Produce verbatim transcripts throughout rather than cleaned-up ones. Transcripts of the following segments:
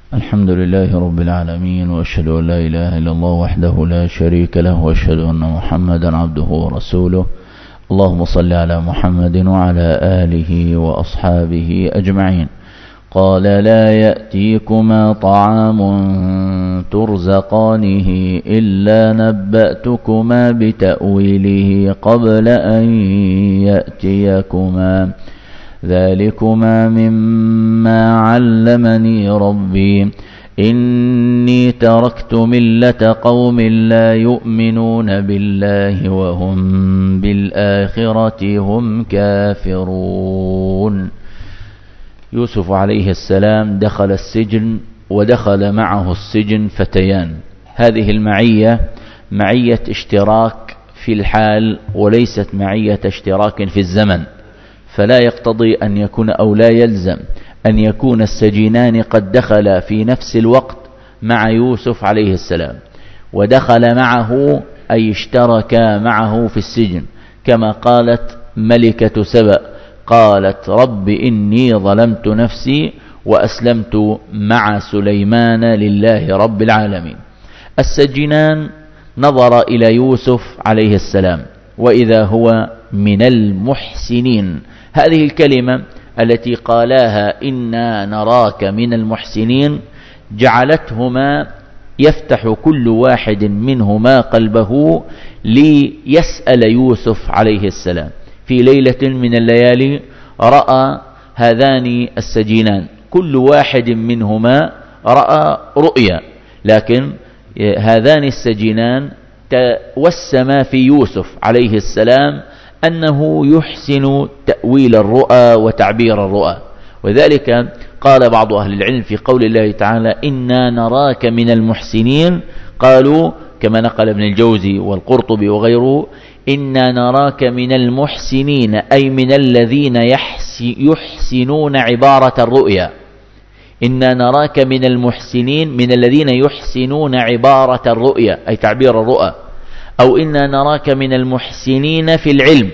الحمد لله رب العالمين، وأشهد أن لا إله إلا الله وحده لا شريك له، وأشهد أن محمدا عبده ورسوله. اللهم صل على محمد وعلى آله وأصحابه أجمعين. قال: لا يأتيكما طعام ترزقانه إلا نبأتكما بتأويله قبل أن يأتيكما، ذلكما مما علمني ربي، إني تركت ملة قوم لا يؤمنون بالله وهم بالآخرة هم كافرون. يوسف عليه السلام دخل السجن، ودخل معه السجن فتيان. هذه المعية معية اشتراك في الحال، وليست معية اشتراك في الزمن، فلا يقتضي أن يكون أو لا يلزم أن يكون السجينان قد دخل في نفس الوقت مع يوسف عليه السلام، ودخل معه أي اشترك معه في السجن، كما قالت ملكة سبأ: قالت رب إني ظلمت نفسي وأسلمت مع سليمان لله رب العالمين. السجينان نظر إلى يوسف عليه السلام وإذا هو من المحسنين. هذه الكلمة التي قالاها إنا نراك من المحسنين جعلتهما يفتح كل واحد منهما قلبه ليسأل يوسف عليه السلام. في ليلة من الليالي رأى هذان السجينان كل واحد منهما رأى رؤيا، لكن هذان السجينان توسما في يوسف عليه السلام أنه يحسن تأويل الرؤى وتعبير الرؤى، وذلك قال بعض أهل العلم في قول الله تعالى: إنا نراك من المحسنين، قالوا كما نقل ابن الجوزي والقرطبي وغيره: إنا نراك من المحسنين أي من الذين يحسنون عبارة الرؤيا. إنا نراك من المحسنين من الذين يحسنون عبارة الرؤيا أي تعبير الرؤى، أو إنا نراك من المحسنين في العلم،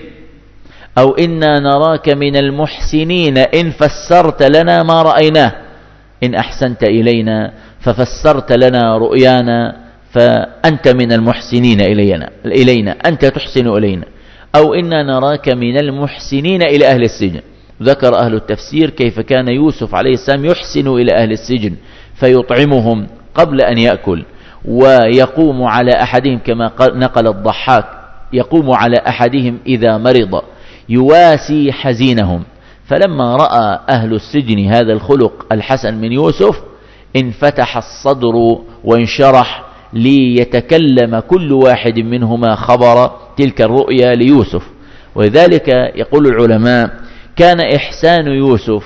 أو إنا نراك من المحسنين إن فسرت لنا ما رأيناه، إن أحسنت إلينا ففسرت لنا رؤيانا فأنت من المحسنين إلينا, إلينا أنت تحسن إلينا، أو إنا نراك من المحسنين إلى أهل السجن. ذكر أهل التفسير كيف كان يوسف عليه السلام يحسن إلى أهل السجن فيطعمهم قبل أن يأكل، ويقوم على أحدهم كما نقل الضحاك: يقوم على أحدهم إذا مرض يواسي حزينهم. فلما رأى أهل السجن هذا الخلق الحسن من يوسف انفتح الصدر وانشرح ليتكلم كل واحد منهما خبر تلك الرؤيا ليوسف. ولذلك يقول العلماء: كان إحسان يوسف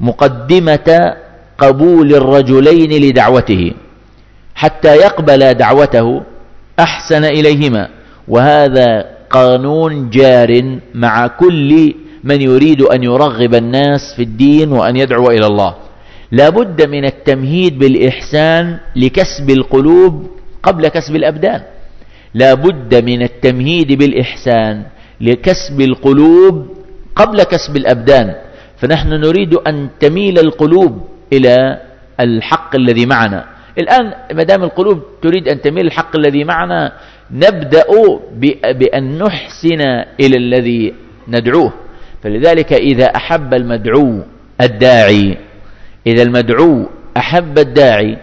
مقدمة قبول الرجلين لدعوته، حتى يقبل دعوته أحسن إليهما، وهذا قانون جار مع كل من يريد أن يرغب الناس في الدين وأن يدعو إلى الله. لا بد من التمهيد بالإحسان لكسب القلوب قبل كسب الأبدان. لا بد من التمهيد بالإحسان لكسب القلوب قبل كسب الأبدان. فنحن نريد أن تميل القلوب إلى الحق الذي معنا. الآن مدام القلوب تريد أن تميل الحق الذي معنا، نبدأ بأن نحسن إلى الذي ندعوه. فلذلك إذا أحب المدعو الداعي إذا المدعو أحب الداعي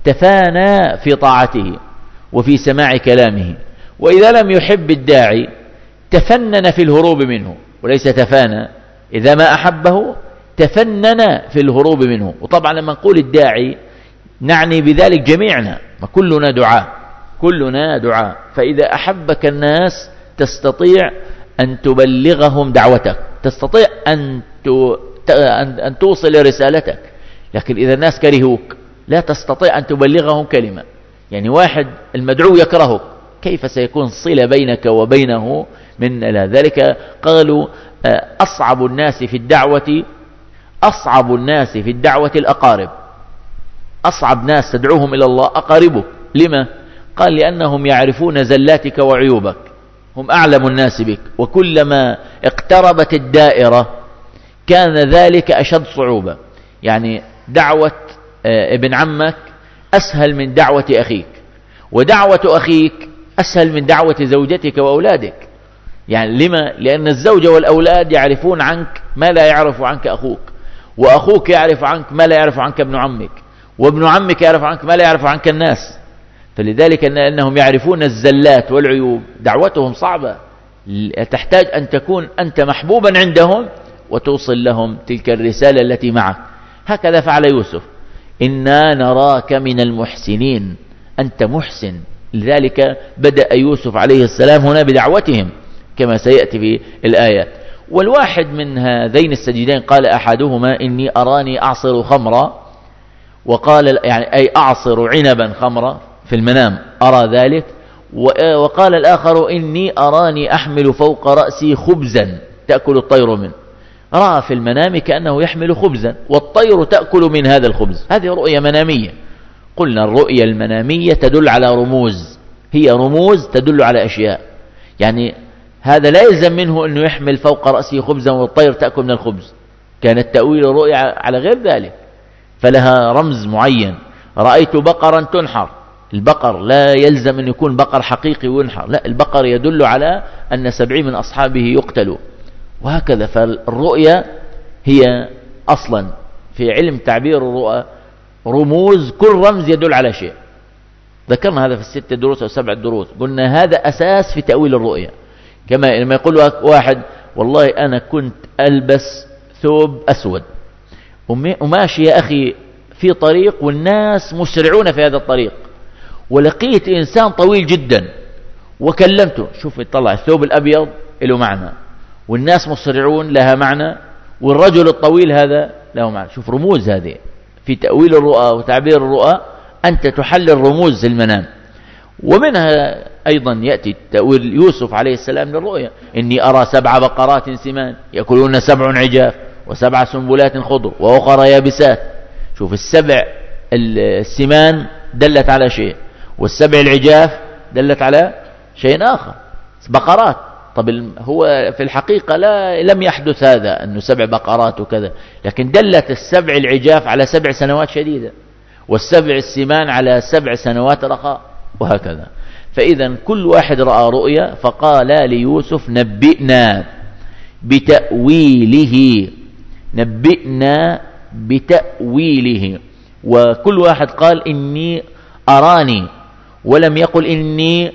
تفانى في طاعته وفي سماع كلامه، وإذا لم يحب الداعي تفنن في الهروب منه، وليس تفانى. إذا ما أحبه تفنن في الهروب منه. وطبعا لما نقول الداعي نعني بذلك جميعنا، كلنا دعاء كلنا دعاء فإذا أحبك الناس تستطيع أن تبلغهم دعوتك، تستطيع أن أن توصل رسالتك. لكن إذا الناس كرهوك لا تستطيع أن تبلغهم كلمة. يعني واحد المدعو يكرهك، كيف سيكون صلة بينك وبينه من ذلك؟ قالوا: أصعب الناس في الدعوة أصعب الناس في الدعوة الأقارب. أصعب ناس تدعوهم إلى الله أقاربك. لما؟ قال: لأنهم يعرفون زلاتك وعيوبك، هم أعلم الناس بك، وكلما اقتربت الدائرة كان ذلك أشد صعوبة. يعني دعوة ابن عمك أسهل من دعوة أخيك، ودعوة أخيك أسهل من دعوة زوجتك وأولادك. يعني لما؟ لأن الزوجة والأولاد يعرفون عنك ما لا يعرف عنك أخوك، وأخوك يعرف عنك ما لا يعرف عنك ابن عمك، وابن عمك يعرف عنك ما لا يعرف عنك الناس. فلذلك أنهم يعرفون الزلات والعيوب، دعوتهم صعبة، تحتاج أن تكون أنت محبوبا عندهم وتوصل لهم تلك الرسالة التي معك. هكذا فعل يوسف: إنا نراك من المحسنين، أنت محسن. لذلك بدأ يوسف عليه السلام هنا بدعوتهم كما سيأتي في الآيات. والواحد من هذين السجدين قال أحدهما: إني أراني أعصر خمرا، وقال يعني أي أعصر عنبا خمرا في المنام أرى ذلك، وقال الآخر: إني أراني أحمل فوق رأسي خبزا تأكل الطير منه. رأى في المنام كأنه يحمل خبزا والطير تأكل من هذا الخبز. هذه رؤية منامية. قلنا الرؤية المنامية تدل على رموز، هي رموز تدل على أشياء. يعني هذا لا يلزم منه أنه يحمل فوق رأسه خبزا والطير تأكل من الخبز، كان التأويل الرؤية على غير ذلك، فلها رمز معين. رأيت بقرا تنحر، البقر لا يلزم أن يكون بقر حقيقي وينحر، لا، البقر يدل على أن سبعين من أصحابه يقتلوا، وهكذا. فالرؤية هي أصلا في علم تعبير الرؤى رموز، كل رمز يدل على شيء. ذكرنا هذا في الست دروس أو سبع دروس، قلنا هذا أساس في تأويل الرؤية. كما لما يقول واحد: والله أنا كنت ألبس ثوب أسود وماشي يا أخي في طريق والناس مسرعون في هذا الطريق، ولقيت إنسان طويل جدا وكلمته. شوف، يطلع الثوب الأبيض له معنى، والناس مسرعون لها معنى، والرجل الطويل هذا له معنى. شوف رموز هذه في تأويل الرؤى وتعبير الرؤى، أنت تحلل رموز المنام. ومنها أيضا يأتي تأويل يوسف عليه السلام للرؤيا: إني أرى سبع بقرات سمان يأكلون سبع عجاف وسبع سنبلات خضر وأخرى يابسات. شوف، السبع السمان دلت على شيء، والسبع العجاف دلت على شيء آخر، بقرات. طب هو في الحقيقة لا لم يحدث هذا أنه سبع بقرات وكذا، لكن دلت السبع العجاف على سبع سنوات شديدة، والسبع السمان على سبع سنوات رخاء، وهكذا. فإذا كل واحد رأى رؤيا فقال ليوسف: نبئنا بتأويله، نبئنا بتأويله. وكل واحد قال: إني أراني، ولم يقل إني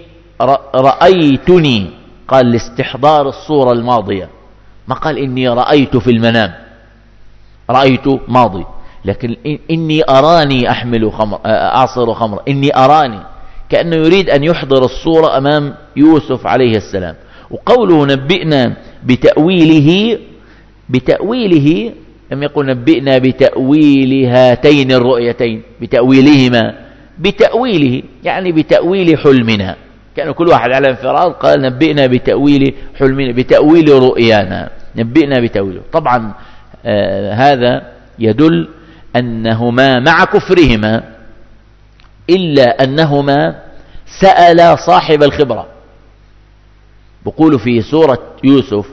رأيتني، قال لاستحضار الصورة الماضية، ما قال إني رأيت في المنام، رأيت ماضي، لكن إني أراني أحمل خمر أعصر خمر، إني أراني، كأنه يريد أن يحضر الصورة أمام يوسف عليه السلام. وقوله نبئنا بتأويله، بتأويله لم يقل نبئنا بتأويل هاتين الرؤيتين، بتأويلهما، بتأويله يعني بتأويل حلمنا. كان كل واحد على انفراد قال نبئنا بتأويل حلمنا، بتأويل رؤيانا، نبئنا بتأويله. طبعا آه هذا يدل أنهما مع كفرهما إلا أنهما سأل صاحب الخبرة. بقول في سورة يوسف: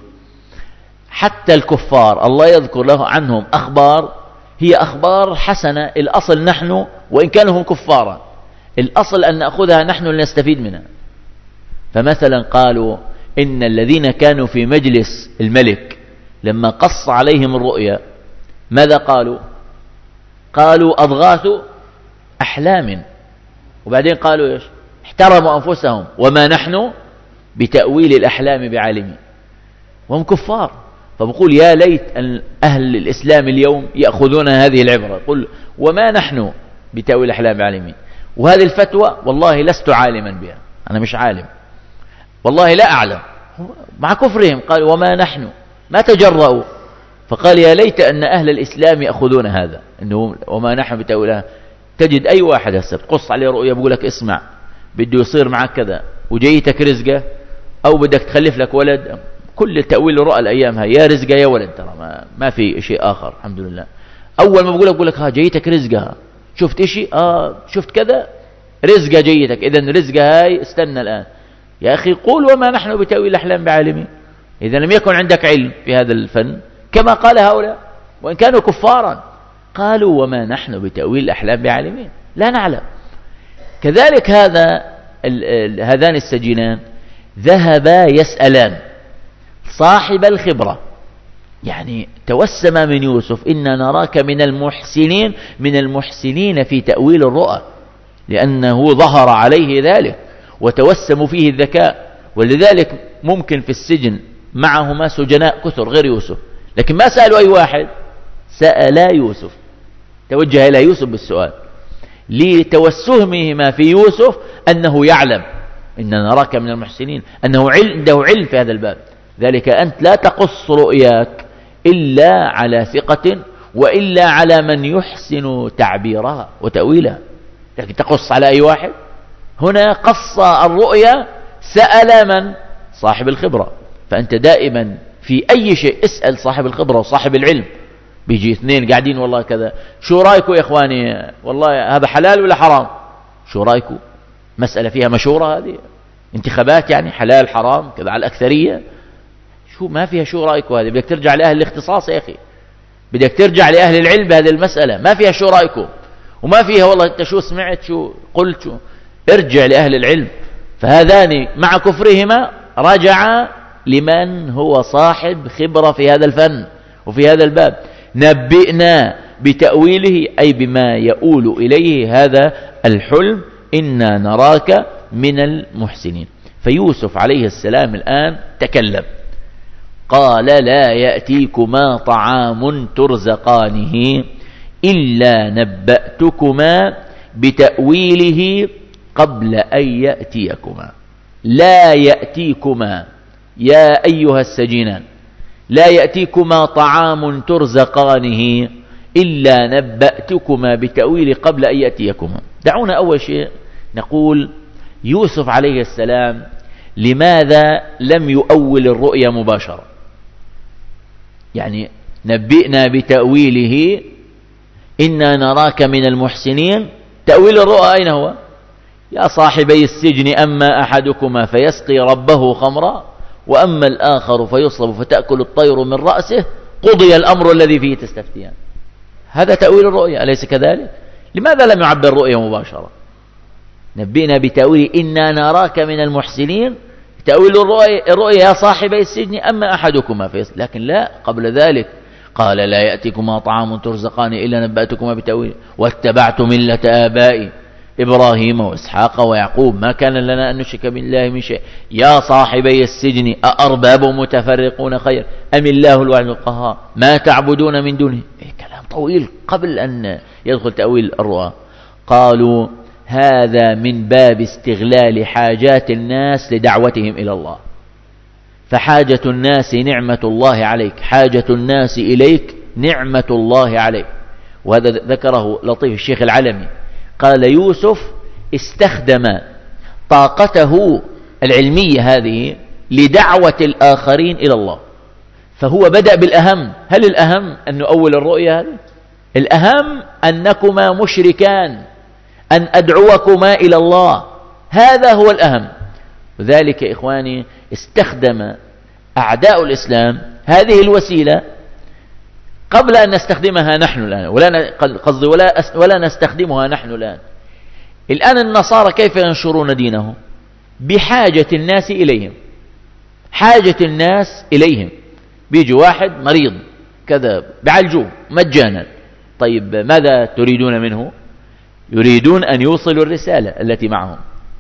حتى الكفار الله يذكر له عنهم أخبار هي أخبار حسنة. الأصل نحن وإن كانوا هم كفارا، الأصل أن نأخذها نحن لنستفيد منها. فمثلا قالوا إن الذين كانوا في مجلس الملك لما قص عليهم الرؤيا ماذا قالوا؟ قالوا أضغاث أحلام، وبعدين قالوا إيش؟ احترموا أنفسهم: وما نحن بتأويل الأحلام بعالمين. وهم كفار. فبقول يا ليت أن أهل الإسلام اليوم يأخذون هذه العبرة، قل وما نحن بتأويل الأحلام بعالمين. وهذه الفتوى والله لست عالما بها، أنا مش عالم، والله لا أعلم. مع كفرهم قالوا وما نحن، ما تجرؤوا. فقال يا ليت أن أهل الإسلام يأخذون هذا، إنه وما نحن بتأويلها. تجد أي واحد هسه تقص عليه رؤيا بيقول لك اسمع بده يصير معك كذا وجيتك رزقه أو بدك تخلف لك ولد، كل تأويل الرؤى الأيام هاي يا رزقه يا ولد، ترى ما, ما في شيء آخر الحمد لله. أول ما بقول لك بقول لك ها جيتك رزقها، شفت إشي آه شفت كذا رزقه جيتك، إذن رزقه هاي استنى الآن. يا أخي قول وما نحن بتأويل الأحلام بعالمين. إذا لم يكن عندك علم في هذا الفن كما قال هؤلاء وإن كانوا كفارا، قالوا وما نحن بتأويل الأحلام بعالمين، لا نعلم. كذلك هذا هذان السجينان ذهبا يسألان صاحب الخبرة، يعني توسم من يوسف إنا نراك من المحسنين، من المحسنين في تأويل الرؤى، لأنه ظهر عليه ذلك وتوسم فيه الذكاء. ولذلك ممكن في السجن معهما سجناء كثر غير يوسف، لكن ما سألوا أي واحد، سألا يوسف، توجه إلى يوسف بالسؤال لتوسمهما في يوسف أنه يعلم إن نراك من المحسنين، أنه عنده علم في هذا الباب. ذلك أنت لا تقص رؤياك إلا على ثقة وإلا على من يحسن تعبيرها وتأويلها، لكن تقص على أي واحد. هنا قص الرؤيا، سأل من؟ صاحب الخبرة. فأنت دائما في أي شيء اسأل صاحب الخبرة وصاحب العلم. بيجي اثنين قاعدين والله كذا، شو رأيكم يا إخواني، والله هذا حلال ولا حرام؟ شو رأيكم؟ مسألة فيها مشورة، هذه انتخابات يعني حلال حرام كذا على الأكثرية. شو ما فيها شو رأيكم؟ هذه بدك ترجع لأهل الاختصاص يا أخي، بدك ترجع لأهل العلم بهذه المسألة. ما فيها شو رأيكم، وما فيها والله أنت شو سمعت شو قلت شو. ارجع لأهل العلم. فهذان مع كفرهما رجع لمن هو صاحب خبرة في هذا الفن وفي هذا الباب. نبئنا بتأويله أي بما يؤول إليه هذا الحلم، إنا نراك من المحسنين. فيوسف عليه السلام الآن تكلم، قال لا يأتيكما طعام ترزقانه إلا نبأتكما بتأويله قبل أن يأتيكما. لا يأتيكما يا أيها السجينان، لا يأتيكما طعام ترزقانه إلا نبأتكما بتأويله قبل أن يأتيكما. دعونا أول شيء نقول يوسف عليه السلام لماذا لم يؤول الرؤيا مباشرة؟ يعني نبئنا بتأويله إنا نراك من المحسنين، تأويل الرؤى أين هو؟ يا صاحبي السجن أما أحدكما فيسقي ربه خمرا وأما الآخر فيصلب فتأكل الطير من رأسه قضي الأمر الذي فيه تستفتيان. هذا تأويل الرؤيا أليس كذلك؟ لماذا لم يعبر الرؤيا مباشرة؟ نبئنا بتأويل إنا نراك من المحسنين، تأويل الرؤيا, الرؤيا يا صاحبي السجن أما أحدكما فيصلب. لكن لا، قبل ذلك قال لا يأتيكما طعام ترزقان إلا نبأتكما بتأويله واتبعت ملة آبائي إبراهيم وإسحاق ويعقوب ما كان لنا أن نشرك بالله من شيء. يا صاحبي السجن أأرباب متفرقون خير أم الله الواحد القهار ما تعبدون من دونه. إيه كلام طويل قبل أن يدخل تأويل الرؤى. قالوا هذا من باب استغلال حاجات الناس لدعوتهم إلى الله. فحاجة الناس نعمة الله عليك، حاجة الناس إليك نعمة الله عليك. وهذا ذكره لطيف الشيخ العلمي، قال يوسف استخدم طاقته العلمية هذه لدعوة الآخرين إلى الله. فهو بدأ بالأهم. هل الأهم أن نؤول الرؤيا هذه؟ الأهم أنكما مشركان، أن أدعوكما إلى الله، هذا هو الأهم. وذلك إخواني استخدم أعداء الإسلام هذه الوسيلة قبل أن نستخدمها نحن الآن، ولا قصدي ولا ولا نستخدمها نحن الآن. الآن النصارى كيف ينشرون دينهم؟ بحاجة الناس إليهم، حاجة الناس إليهم. بيجي واحد مريض كذا بعالجوه مجانا. طيب ماذا تريدون منه؟ يريدون أن يوصلوا الرسالة التي معهم.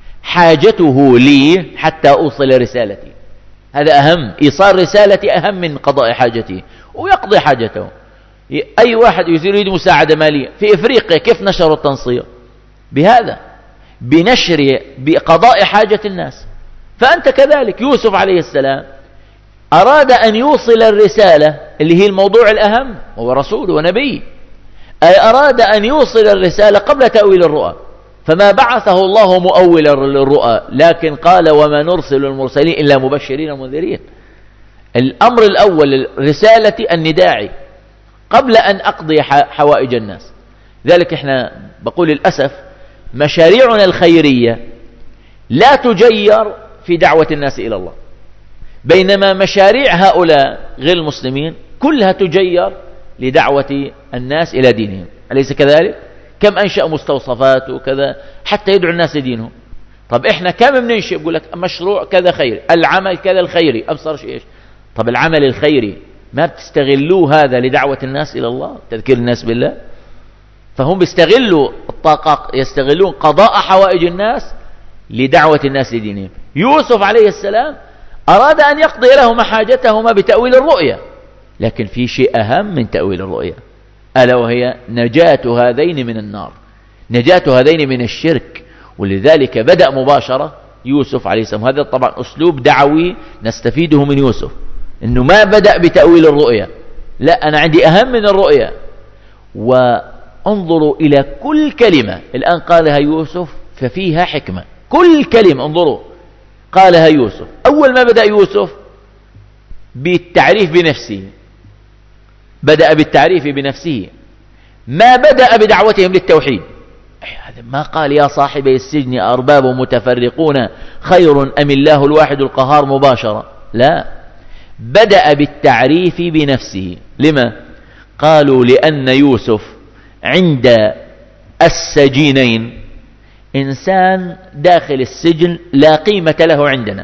حاجته لي حتى أوصل رسالتي، هذا أهم. إيصال رسالتي أهم من قضاء حاجتي، ويقضي حاجته. أي واحد يريد مساعدة مالية في إفريقيا كيف نشروا التنصير؟ بهذا، بنشر بقضاء حاجة الناس. فأنت كذلك يوسف عليه السلام أراد أن يوصل الرسالة اللي هي الموضوع الأهم، هو رسول ونبي، أي أراد أن يوصل الرسالة قبل تأويل الرؤى. فما بعثه الله مؤولا للرؤى، لكن قال وما نرسل المرسلين إلا مبشرين ومنذرين. الأمر الأول رسالة النداعي قبل أن أقضي حوائج الناس. ذلك إحنا بقول للأسف مشاريعنا الخيرية لا تجير في دعوة الناس إلى الله، بينما مشاريع هؤلاء غير المسلمين كلها تجير لدعوة الناس إلى دينهم، أليس كذلك؟ كم أنشأ مستوصفات وكذا حتى يدعو الناس لدينهم. طب إحنا كم بننشئ؟ بقول لك مشروع كذا خيري، العمل كذا الخيري، أبصر شيء إيش؟ طب العمل الخيري ما بتستغلوه هذا لدعوة الناس إلى الله، تذكير الناس بالله؟ فهم بيستغلوا الطاقة، يستغلون قضاء حوائج الناس لدعوة الناس لدينهم. يوسف عليه السلام أراد أن يقضي لهما حاجتهما بتأويل الرؤيا، لكن في شيء أهم من تأويل الرؤيا، ألا وهي نجاة هذين من النار، نجاة هذين من الشرك. ولذلك بدأ مباشرة يوسف عليه السلام. هذا طبعا أسلوب دعوي نستفيده من يوسف، إنه ما بدأ بتأويل الرؤيا، لا، أنا عندي أهم من الرؤيا. وانظروا إلى كل كلمة الآن قالها يوسف ففيها حكمة، كل كلمة انظروا قالها يوسف. أول ما بدأ يوسف بالتعريف بنفسه، بدأ بالتعريف بنفسه، ما بدأ بدعوتهم للتوحيد. هذا ما قال يا صاحبي السجن أرباب متفرقون خير أم الله الواحد القهار مباشرة، لا، بدأ بالتعريف بنفسه. لما؟ قالوا لأن يوسف عند السجينين إنسان داخل السجن لا قيمة له عندنا،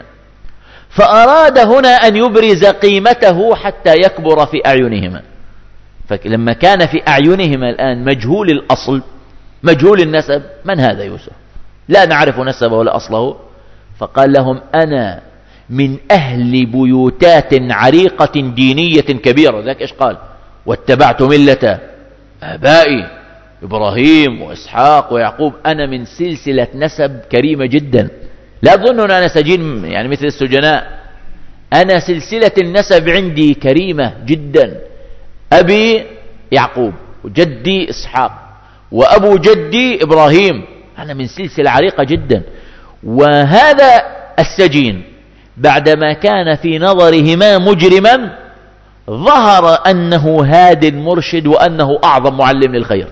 فأراد هنا أن يبرز قيمته حتى يكبر في أعينهما. فلما كان في أعينهما الآن مجهول الأصل مجهول النسب، من هذا يوسف؟ لا نعرف نسبه ولا أصله. فقال لهم أنا من أهل بيوتات عريقة دينية كبيرة. ذاك إيش قال؟ واتبعت ملة آبائي إبراهيم وإسحاق ويعقوب. أنا من سلسلة نسب كريمة جدا، لا تظنون أنا سجين يعني مثل السجناء، أنا سلسلة النسب عندي كريمة جدا. أبي يعقوب وجدي إسحاق وأبو جدي إبراهيم، أنا من سلسلة عريقة جدا. وهذا السجين بعدما كان في نظرهما مجرما ظهر أنه هاد مرشد وأنه أعظم معلم للخير،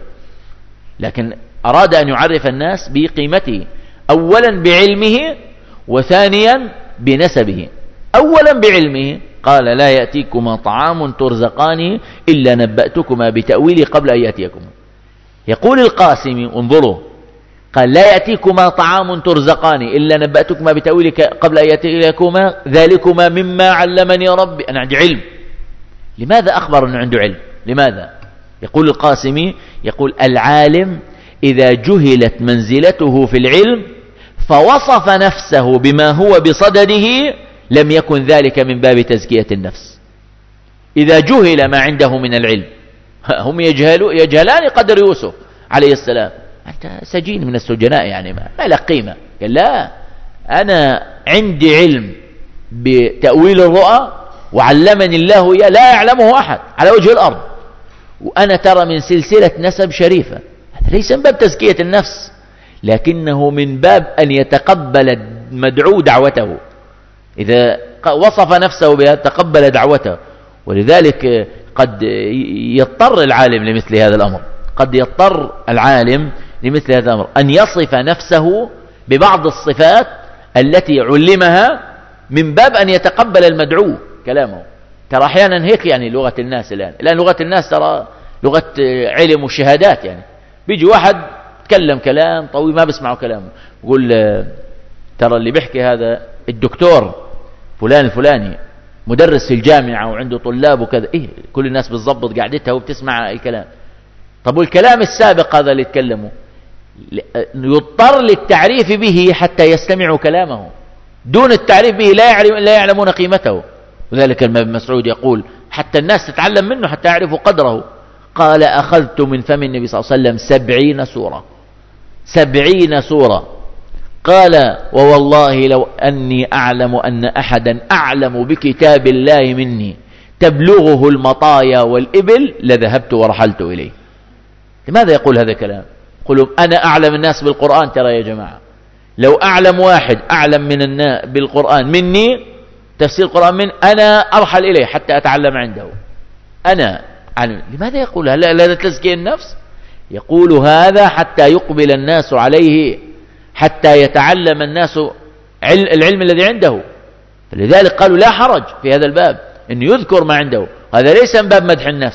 لكن أراد أن يعرف الناس بقيمته، أولا بعلمه وثانيا بنسبه. أولا بعلمه قال لا يأتيكما طعام ترزقانه إلا نبأتكما بتأويله قبل أن يأتيكما. يقول القاسمي انظروا، قال لا يأتيكما طعام ترزقانه إلا نبأتكما بتأويله قبل أن يأتيكما ذلكما مما علمني ربي. أنا عندي علم. لماذا أخبر أنه عنده علم؟ لماذا؟ يقول القاسمي، يقول العالم إذا جهلت منزلته في العلم فوصف نفسه بما هو بصدده لم يكن ذلك من باب تزكية النفس. إذا جهل ما عنده من العلم، هم يجهلوا يجهلان قدر يوسف عليه السلام، أنت سجين من السجناء يعني ما, ما لك قيمة. قال لا، أنا عندي علم بتأويل الرؤى وعلمني الله إياه لا يعلمه أحد على وجه الأرض، وأنا ترى من سلسلة نسب شريفة. هذا ليس من باب تزكية النفس، لكنه من باب أن يتقبل المدعو دعوته. إذا وصف نفسه بها تقبل دعوته. ولذلك قد يضطر العالم لمثل هذا الأمر، قد يضطر العالم لمثل هذا الأمر أن يصف نفسه ببعض الصفات التي علمها من باب أن يتقبل المدعو كلامه. ترى أحيانا هيك يعني لغة الناس الآن الآن لغة الناس ترى لغة علم وشهادات. يعني بيجي واحد تكلم كلام طويل ما بسمعه كلامه، يقول ترى اللي بيحكي هذا الدكتور فلان الفلاني مدرس في الجامعة وعنده طلاب وكذا. إيه كل الناس بتضبط قعدتها وبتسمع الكلام. طب والكلام السابق هذا اللي يتكلمه يضطر للتعريف به حتى يستمعوا كلامه، دون التعريف به لا يعلم لا يعلمون قيمته. وذلك ابن مسعود يقول حتى الناس تتعلم منه حتى يعرفوا قدره. قال أخذت من فم النبي صلى الله عليه وسلم سبعين سورة سبعين سورة. قال ووالله لو أني أعلم أن أحدا أعلم بكتاب الله مني تبلغه المطايا والإبل لذهبت ورحلت إليه. لماذا يقول هذا الكلام؟ يقول أنا أعلم الناس بالقرآن. ترى يا جماعة لو أعلم واحد أعلم من الناس بالقرآن مني تفسير القرآن من أنا أرحل إليه حتى أتعلم عنده. أنا أعلم. لماذا يقول هذا تزكية النفس؟ يقول هذا حتى يقبل الناس عليه، حتى يتعلم الناس العلم الذي عنده. فلذلك قالوا لا حرج في هذا الباب أن يذكر ما عنده. هذا ليس من باب مدح النفس،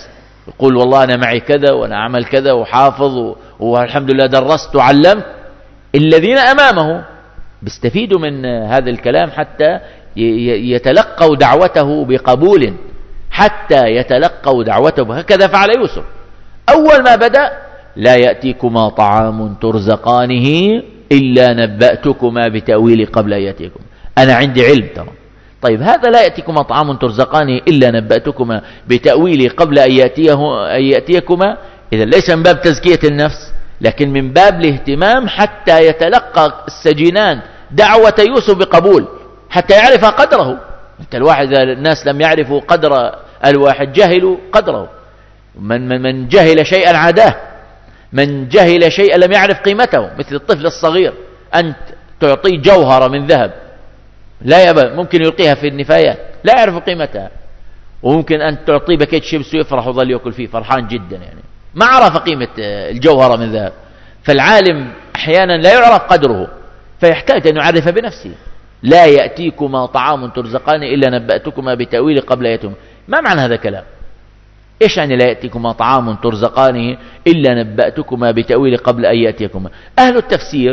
يقول والله أنا معي كذا وأنا أعمل كذا وحافظ والحمد لله درست وعلمت، الذين أمامه بيستفيدوا من هذا الكلام حتى يتلقوا دعوته بقبول، حتى يتلقوا دعوته. هكذا فعل يوسف. أول ما بدأ: لا يأتيكما طعام ترزقانه إلا نبأتكما بتأويل قبل أن يأتيكم. أنا عندي علم ترى. طيب هذا لا يأتيكما طعام ترزقانه إلا نبأتكما بتأويل قبل أن يأتيكما، إذا ليس من باب تزكية النفس، لكن من باب الاهتمام حتى يتلقى السجينان دعوة يوسف بقبول، حتى يعرف قدره. انت الواحد الناس لم يعرفوا قدر الواحد جهلوا قدره. من, من, من جهل شيئا عاداه، من جهل شيئا لم يعرف قيمته، مثل الطفل الصغير أنت تعطيه جوهرة من ذهب لا يبقى، ممكن يلقيها في النفايات لا يعرف قيمتها، وممكن أن تعطيه باكيت شيبس ويفرح وظل يأكل فيه فرحان جدا، يعني ما عرف قيمة الجوهرة من ذهب. فالعالم أحيانا لا يعرف قدره فيحتاج أن يعرف بنفسه. لا يأتيكما طعام ترزقان إلا نبأتكما بتأويل قبل يأتيكما. ما معنى هذا الكلام؟ إيش يعني لا يأتيكما طعام ترزقانه إلا نبأتكما بتأويل قبل أن يأتيكما؟ أهل التفسير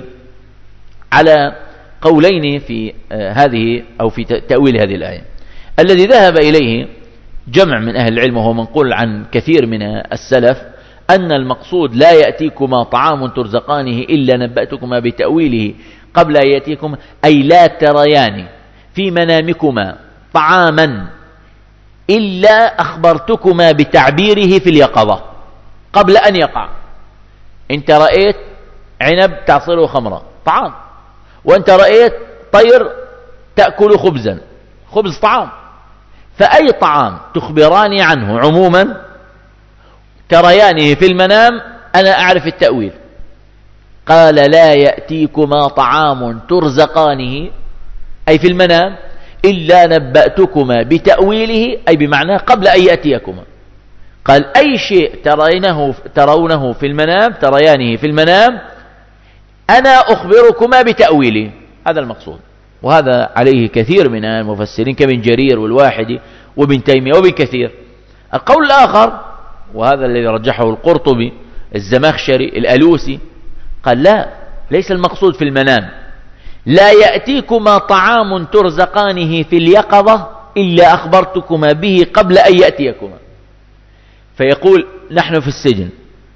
على قولين في هذه أو في تأويل هذه الآية. الذي ذهب إليه جمع من أهل العلم وهو منقول عن كثير من السلف أن المقصود لا يأتيكما طعام ترزقانه إلا نبأتكما بتأويله قبل أن يأتيكما، أي لا تريان في منامكما طعاما إلا أخبرتكما بتعبيره في اليقظة قبل أن يقع. أنت رأيت عنب تعصره خمرة طعام، وأنت رأيت طير تأكل خبزا، خبز طعام، فأي طعام تخبراني عنه عموما تريانه في المنام أنا أعرف التأويل. قال لا يأتيكما طعام ترزقانه أي في المنام إلا نبأتكما بتأويله أي بمعنى قبل أن يأتيكما. قال أي شيء ترينه ترونه في المنام تريانه في المنام أنا أخبركما بتأويله، هذا المقصود. وهذا عليه كثير من المفسرين كابن جرير والواحدي وابن تيمية وابن كثير. القول الآخر وهذا الذي رجحه القرطبي الزمخشري الألوسي قال لا، ليس المقصود في المنام، لا يأتيكما طعام ترزقانه في اليقظة إلا أخبرتكما به قبل أن يأتيكما. فيقول نحن في السجن،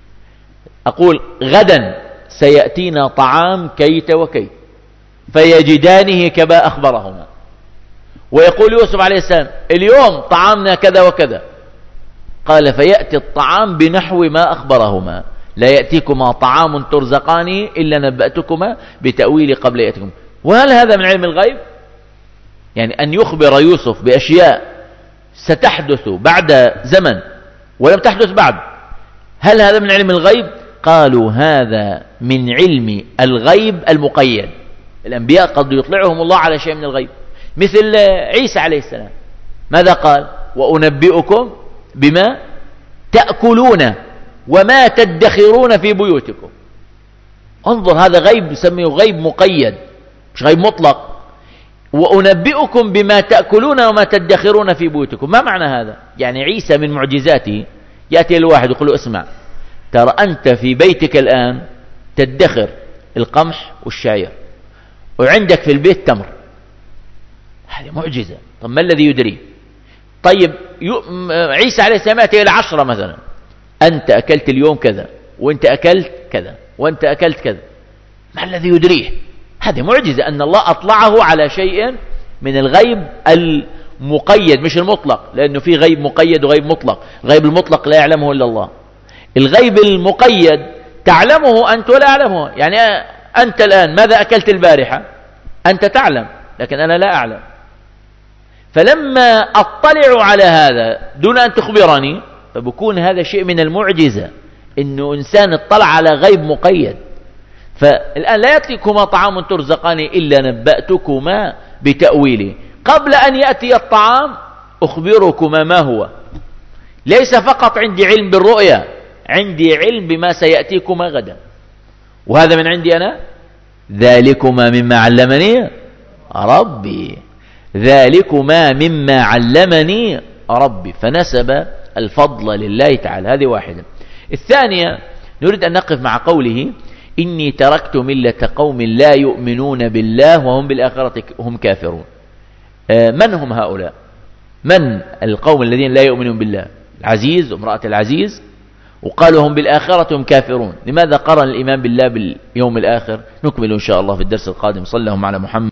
أقول غدا سيأتينا طعام كيت وكيت فيجدانه كما أخبرهما، ويقول يوسف عليه السلام اليوم طعامنا كذا وكذا، قال فيأتي الطعام بنحو ما أخبرهما، لا يأتيكما طعام ترزقانه إلا نبأتكما بتأويل قبل يأتيكم. وهل هذا من علم الغيب؟ يعني أن يخبر يوسف بأشياء ستحدث بعد زمن ولم تحدث بعد، هل هذا من علم الغيب؟ قالوا هذا من علم الغيب المقيد. الأنبياء قد يطلعهم الله على شيء من الغيب، مثل عيسى عليه السلام ماذا قال؟ وأنبئكم بما تأكلون وما تدخرون في بيوتكم. انظر، هذا غيب يسميه غيب مقيد مش غيب مطلق. وأنبئكم بما تأكلون وما تدخرون في بيوتكم، ما معنى هذا؟ يعني عيسى من معجزاته يأتي الواحد يقول له اسمع ترى أنت في بيتك الآن تدخر القمح والشعير وعندك في البيت تمر، هذه معجزة. طب ما الذي يدري؟ طيب عيسى عليه السلام يأتي إلى عشرة مثلا، أنت أكلت اليوم كذا وأنت أكلت كذا وأنت أكلت كذا، ما الذي يدريه؟ هذه معجزة أن الله أطلعه على شيء من الغيب المقيد مش المطلق، لأنه في غيب مقيد وغيب مطلق. غيب المطلق لا يعلمه إلا الله، الغيب المقيد تعلمه أنت ولا أعلمه. يعني أنت الآن ماذا أكلت البارحة؟ أنت تعلم لكن أنا لا أعلم. فلما أطلع على هذا دون أن تخبرني فبكون هذا شيء من المعجزة، إنه إنسان اطلع على غيب مقيد. فالآن لا يأتيكما طعام ترزقان إلا نبأتكما بتأويله قبل أن يأتي الطعام أخبركما ما هو. ليس فقط عندي علم بالرؤيا، عندي علم بما سيأتيكما غدا، وهذا من عندي أنا. ذلكما مما علمني ربي، ذلكما مما علمني ربي. فنسب الفضل لله تعالى. هذه واحدة. الثانية نريد أن نقف مع قوله إني تركت ملة قوم لا يؤمنون بالله وهم بالآخرة هم كافرون. من هم هؤلاء؟ من القوم الذين لا يؤمنون بالله؟ العزيز وامرأة العزيز، وقالوا هم بالآخرة هم كافرون. لماذا قرن الإيمان بالله باليوم الآخر؟ نكمل إن شاء الله في الدرس القادم. صلى الله على محمد.